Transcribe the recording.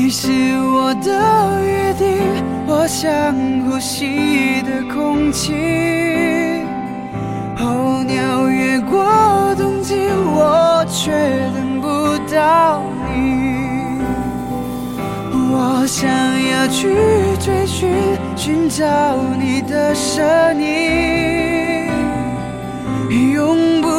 是我的约定，我想呼吸的空气。候鸟越过冬季，我却等不到你。我想要去追寻找你的身影，永不